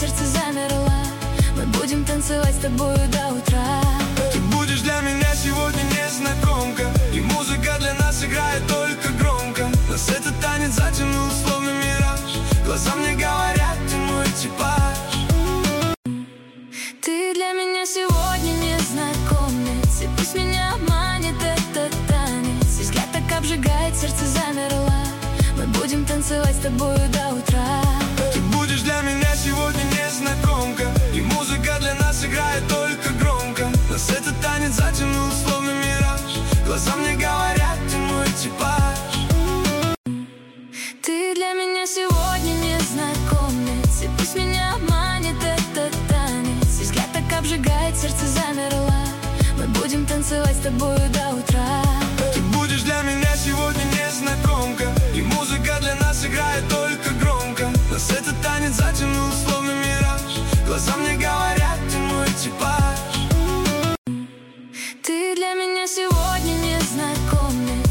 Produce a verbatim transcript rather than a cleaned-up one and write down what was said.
сердце замерло. Мы будем танцевать с тобою до утра. Ты будешь для меня сегодня незнакомка, и музыка для нас играет только громко. Нас этот танец затянул словно мираж. Глаза мне говорят, ты мой типаж. Ты для меня сегодня незнакомец, и пусть меня обманет этот танец. И взгляд так обжигает, сердце замерло. Мы будем танцевать с тобою до утра. Ты будешь для меня сегодня незнакомка, и музыка для нас играет только громко. Нас этот танец затянул словно мираж. Глаза мне говорят, ты мой типаж. Ты для меня сегодня незнакомец, и пусть меня обманет этот танец. И взгляд так обжигает, сердце замерло. Мы будем танцевать с тобою до утра. Ты будешь для меня сегодня незнакомка, и музыка для нас играет только громко. Нас этот танец затянул словно мираж. Глаза мне